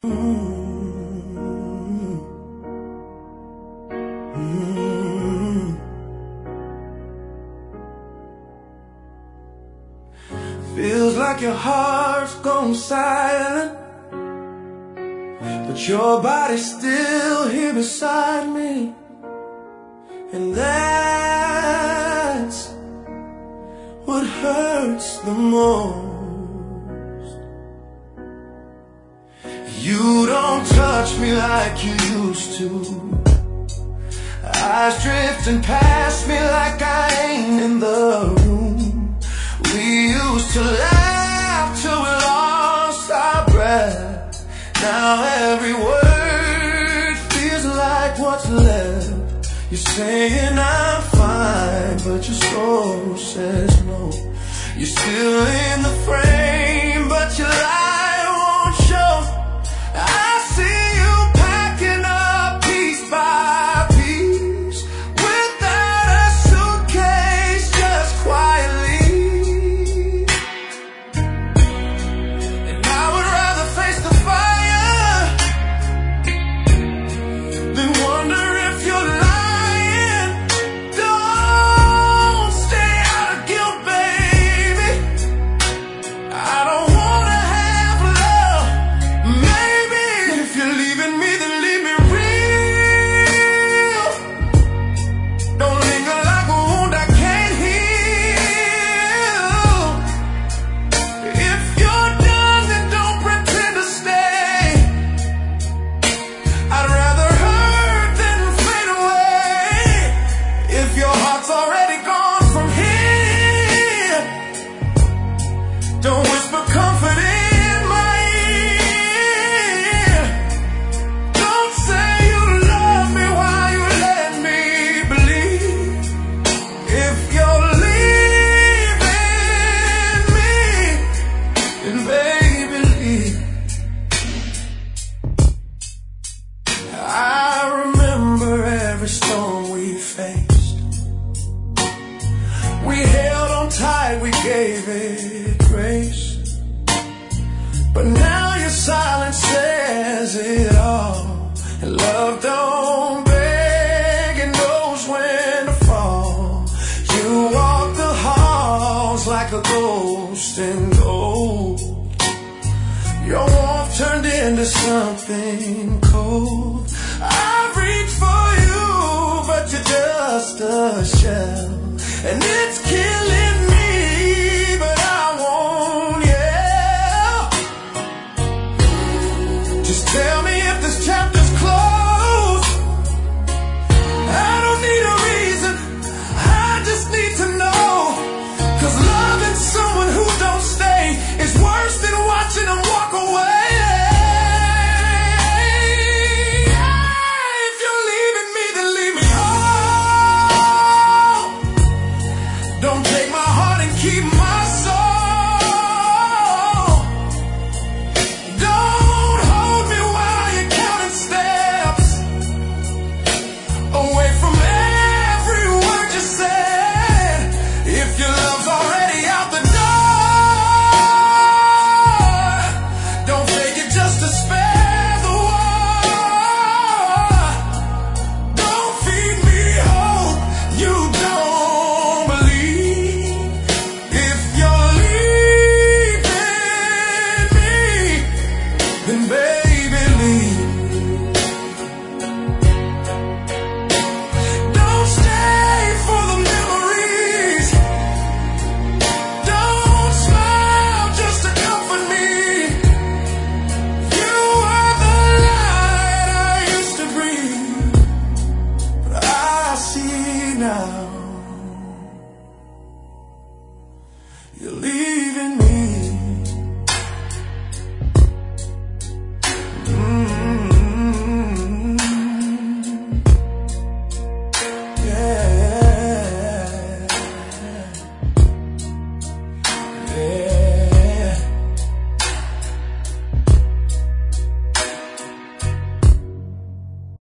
Feels like your heart's gone silent, but your body's still here beside me. And that's what hurts the most. You don't touch me like you used to. Eyes drifting past me like I ain't in the room. We used to laugh till we lost our breath. Now every word feels like what's left. You're saying I'm fine, but your soul says no. You're still in the frame, but your light won't show. I see you packing up piece by piece, without a suitcase, just quietly. And I would rather face the fire than wonder if you're lying. Don't whisper comfort in my ear. Don't say you love me while you let me believe. If you're leaving me, then baby leave. I remember every storm we faced. We held on tight, we gave it grace. But now your silence says it all. And love don't beg, it knows when to fall. You walk the halls like a ghost in gold. Your warmth turned into something cold. I reach for you, but you're just a shell. And it's killing me, but I won't yell. Just tell me if this chapter's closed. I don't need a reason, I just need to know. 'Cause loving someone who don't stay is worse than watching them walk away. You leave